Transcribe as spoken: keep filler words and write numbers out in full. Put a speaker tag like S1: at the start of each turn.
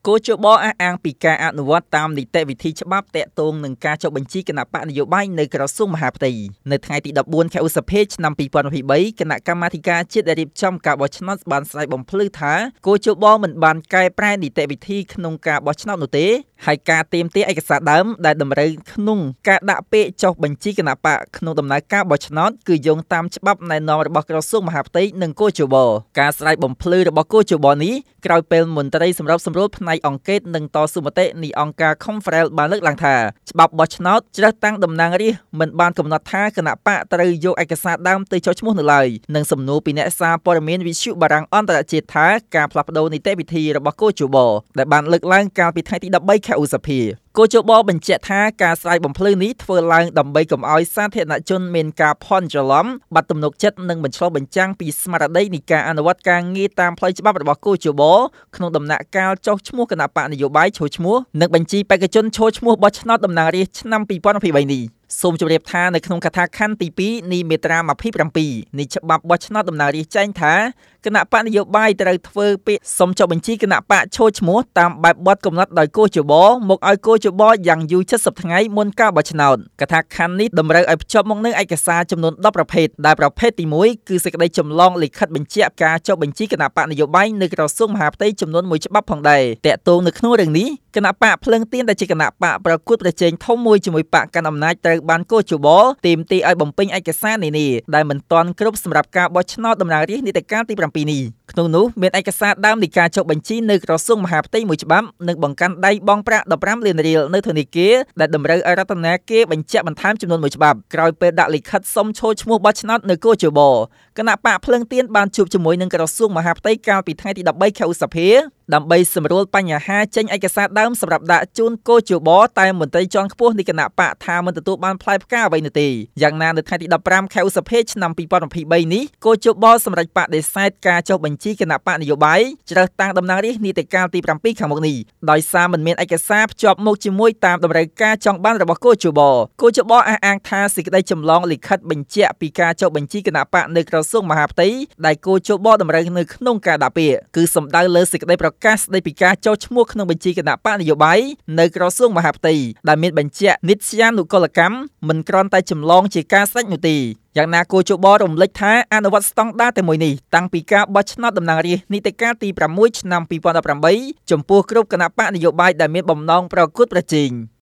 S1: គោជបអះអាងពីការអនុវត្តតាមនីតិវិធីច្បាប់តាក់ទងនឹងការចុះបញ្ជីគណៈបកនយោបាយនៅក្រសួងមហាផ្ទៃនៅថ្ងៃទីដប់បួនខែឧសភាឆ្នាំពីរពាន់ยี่สิบสามគណៈកម្មាធិការជាតិដែលរៀបចំការបោះឆ្នោតបានស្រាយបំភ្លឺថាគោជបមិនបានកែប្រែនីតិវិធីក្នុងការបោះឆ្នោតនោះទេហើយការទាមទារឯកសារដើមដែលតម្រូវក្នុងការដាក់ពាក្យចុះបញ្ជីគណៈបកក្នុងដំណើរការបោះឆ្នោតគឺយោងតាមច្បាប់ណែនាំរបស់ក្រសួងមហាផ្ទៃនិងគោជបការស្រាយបំភ្លឺរបស់គោជបនេះក្រោយពេលមន្ត្រីសម្របសម្រួលផ្នែកអង្គការនិងតស៊ូមតិនៃអង្គការ Conference បានលើកឡើងថាច្បាប់បោះឆ្នោតជ្រើសតាំងតំណាងរាស្ត្រមិនបានកំណត់ថាគណៈបកត្រូវយកឯកសារដើមទៅចុះឈ្មោះនៅឡើយនិងសំណួរពីអ្នកសារព័ត៌មានវិទ្យុបារាំងអន្តរជាតិថាការផ្លាស់ប្ដូរនីតិវិធីរបស់គោជបដែលបានលើកឡើងកាលពីថ្ងៃទីដប់បីខែឧសភាគោជបបញ្ជាក់ថាការស្រាយបំភ្លឺនេះធ្វើឡើងដើម្បីកុំឲ្យសាធារណជនមានការភ័ន្តច្រឡំបាត់ទំនុកចិត្តនិងបញ្ឆ្លុះបញ្ចាំងពីស្មារតីនៃការអនុវត្តការងារតាមផ្លូវច្បាប់របស់គោជបក្នុងដំណាក់កាលចុះឈ្មោះគណៈបកនយោបាយឈរឈ្មោះនិងបញ្ជីបេក្ខជនឈរឈ្មោះបោះឆ្នោតតំណាងរាស្ត្រឆ្នាំពីរពាន់ยี่สิบสามនេះសូមជម្រាបថានៅក្នុងកថាខណ្ឌទីពីរនៃមាត្រាยี่สิบเจ็ดនៃច្បាប់បោះឆ្នោតតំណាងរាស្ត្រចែងថាគណៈបកនយោបាយត្រូវធ្វើពាក្យសុំចុះបញ្ជីគណៈបកឈរឈ្មោះតាមបែបបទកំណត់ដោយគោជបមកឲ្យគោជបយ៉ាងយូរเจ็ดสิบថ្ងៃមុនការបោះឆ្នោតកថាខណ្ឌនេះតម្រូវឲ្យភ្ជាប់មកនឹងឯកសារចំនួនដប់ប្រភេទដែលប្រភេទទីមួយគឺសេចក្តីចម្លងលិខិតបញ្ជាក់ការចុះបញ្ជីគណៈបកនយោបាយនៅក្រសួងមហាផ្ទៃចំនួនមួយច្បាប់ផងដែរតាក់ទងនៅក្នុងរឿងនេះគណៈបកភ្លើងទៀនដែលជាគណៈបកប្រកួតប្រជែងធំមួយជាមួយបកកាន់អំណាចត្រូវបានគោជបទាមទារឲ្យបំពេញឯកសារនានាដែលមិនទាន់គ្រប់សម្រាប់ការបោះឆ្នោតតំណាងរាស្ត្រនីតិកាលទី7នេះក្នុងនោះមានឯកសារដើមនៃការចុះបញ្ជីនៅក្រសួងមហាផ្ទៃមួយច្បាប់និងបង្កាន់ដៃបង់ប្រាក់ដប់ប្រាំលានរៀលនៅធនាគារដែលតម្រូវឲ្យរដ្ឋាភិបាលបញ្ជាក់បន្ថែមចំនួនមួយច្បាប់ក្រោយពេលដាក់លិខិតសុំឈរឈ្មោះបោះឆ្នោតនៅគោជបគណៈបកភ្លើងទៀនបានជួបជាមួយនឹងក្រសួងមហាផ្ទៃកាលពីថ្ងៃទីដប់បីខែឧសភាដើម្បីសម្រួលបញ្ហាចេញឯកសារដើមសម្រាប់ដាក់ជូនគោជបតែមន្ត្រីជាន់ខ្ពស់នៃគណៈបកថាមិនទទួលបានផ្លែផ្កាអ្វីនោះទេយ៉ាងណានៅថ្ងៃទីដប់ប្រាំខែឧសភាឆ្នាំពីរពាន់ยี่สิบสามនេះគោជបសម្រេចបដិសេធការចុះបញ្ជីគណៈបកនយោបាយជ្រើសតាំងតំណាងរាស្ត្រនីតិកាលទី7ខាងមុខនេះដោយសារមិនមានឯកសារភ្ជាប់មកជាមួយតាមតម្រូវការចង់បានរបស់គោជបគោជបអះអាងថាសេចក្តីចម្លងលិខិតបញ្ជាក់ពីការចុះបញ្ជីគណៈបកនៅក្រសួងមហាផ្ទៃដែលគោជបតម្រូវនៅក្នុងការដាក់ពាក្យគឺសំដៅលើសេចក្តីប្រកាសស្តីពីការចុះឈ្មោះក្នុងបញ្ជីគណៈបកនយោបាយនៅក្រសួងមហាផ្ទៃដែលមានបញ្ជាក់និត្យានុកលកម្មមិនគ្រាន់តែចម្លងជាការស្រេចនោះទេយ៉ាងណាគោជបរំលេចថាអនុវត្តស្តង់ដារតែមួយនេះតាំងពីការបោះឆ្នោតតំណាងរាស្ត្រនីតិកាលទីប្រាំមួយឆ្នាំពីរពាន់ដប់ប្រាំបីចំពោះគ្រប់គណៈបកនយោបាយដែលមានបំណងប្រកួតប្រជែង